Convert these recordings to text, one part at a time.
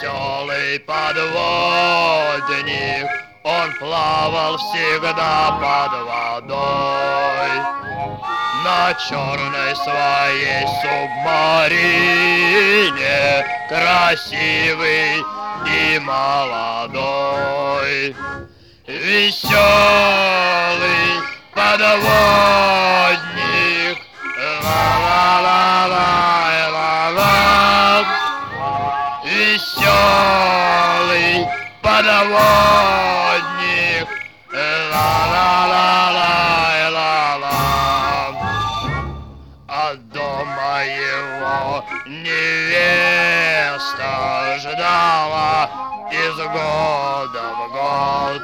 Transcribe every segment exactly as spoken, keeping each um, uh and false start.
Веселый подводник, он плавал всегда под водой. На черной своей субмарине, красивый и молодой. Веселый подводник, ла-ла-ла-ла-ла-ла. Веселый подводник, ла-ла-ла-ла-ла-ла. А дома его невеста ждала из года в год.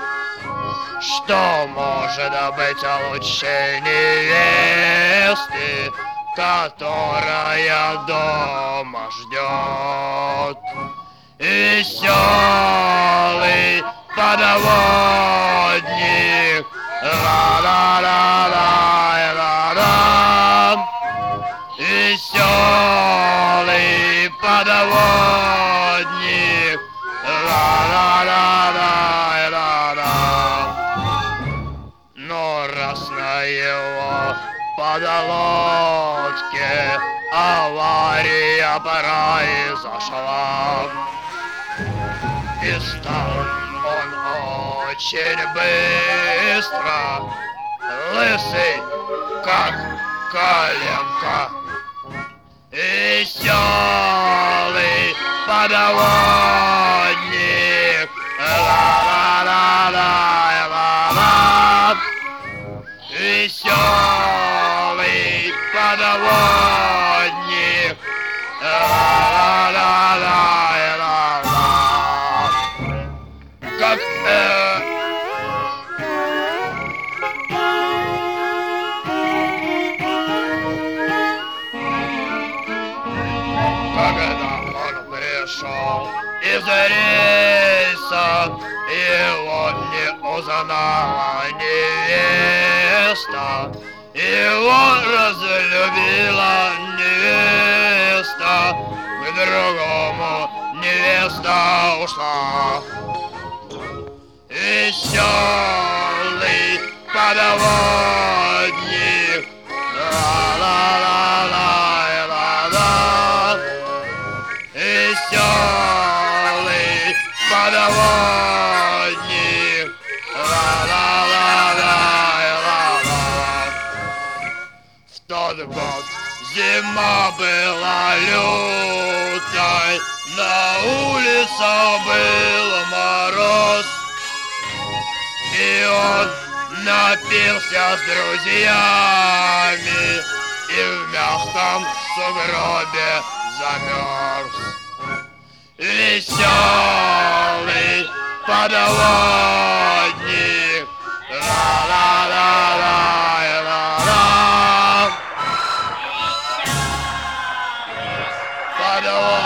Что может быть лучше невесты, которая дома ждет? Веселый подводник, ла-ла-ла-ла-ла-ла. Веселый подводник, ла-ла-ла-ла-ла-ла. Но раз на его подлодке авария произошла, и стал он очень быстро лысый, как коленка. Веселый подводник, ла-ла-ла-ла-ла-ла. Веселый подводник, ла-ла-ла-ла-ла-ла. Как э... Когда он пришел из рейса, его не узнала невеста. Его разлюбила невеста, к другому невеста ушла. Веселый подводник, ла-ла-ла-ла-ла-ла. Веселый подводник, ла-ла-ла-ла-ла-ла. В тот год зима была лютой, на улицах был мороз, и он напился с друзьями и в мягком сугробе замерз. Веселый подводник, ла-ла-ла-ла-ла-ла. Подводник.